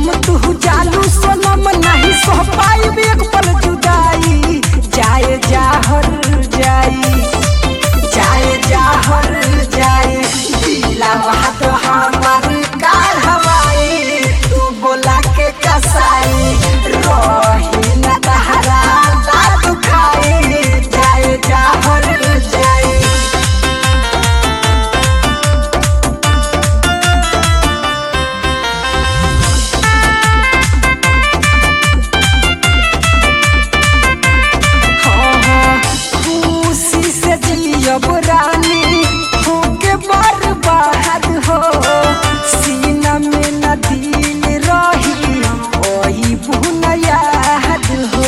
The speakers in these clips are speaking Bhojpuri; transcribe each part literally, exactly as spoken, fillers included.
जम तू जालू सोनम नहीं सह पाई एक पल जुदाई। जाए जाहर जाई जाए जाहर जाए दिलवा तो हमार काल हवाई। तू बोला के कसाई रोही न तहरा ला दुखाई। जाए जाहर जाए जियब रानी होके बर्बाद हो। सीना में न दिल रही ओही बुन याद हो।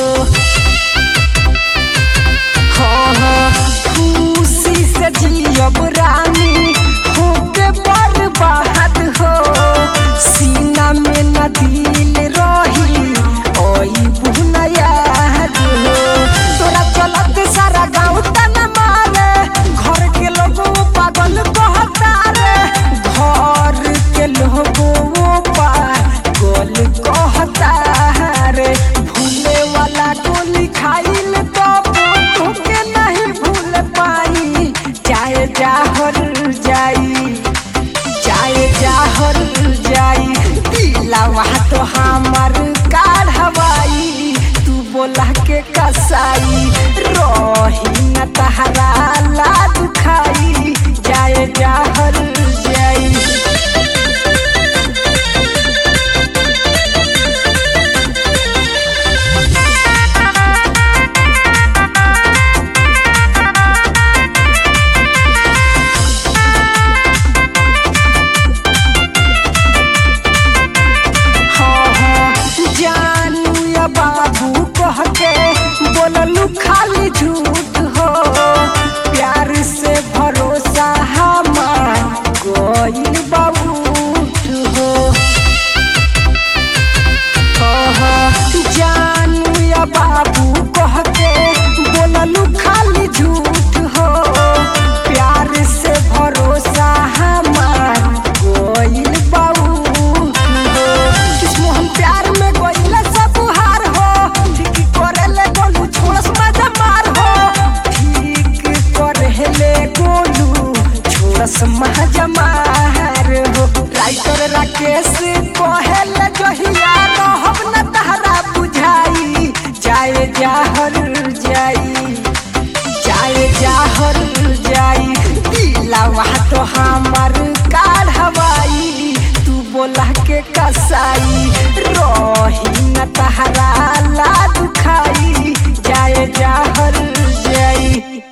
हाँ खुशी से जियब रानी होके बर्बाद हो। सीना में न दिल रही ओही बुन याद हो। तोरा चलत सारा गाँव तना घर के लोगों पागल कहता रे। घर के लोगों पागल कहता रे। भूले वाला गोली खाइल तो तुके नहीं भूल पाई। जाए जाहर जाई जाए जाहर जाई दिलवा तो हमार काल हवाई। तू बोला के कसाई रोही न तहरा ला दुखाई। जाए जाहर जाई बाबू कह के बोललू खाली झूठ हो। प्यार से भरोसा हमार कोई बाबूठ हो। जानू या बाबू कह के बोललू खाली झूठ हो। प्यार से भरोसा हमार कोई बाबूठ हो। किस मोहन प्यार में गोइला सब हार हो। ठीक करेले गोलू छोड़स मजा मार हो। ठीक करेले गोलू छोड़स मजा मार हो। राइटर राकेश कहेले जहिया रहब न तहरा बुझाई। जाए जाहर जाई जाए जाहर जाई दिलवा तो हमार काल हवाई। तू बोला के कसाई रोही न तहरा ला दुखाई। जाए जाहर जाई।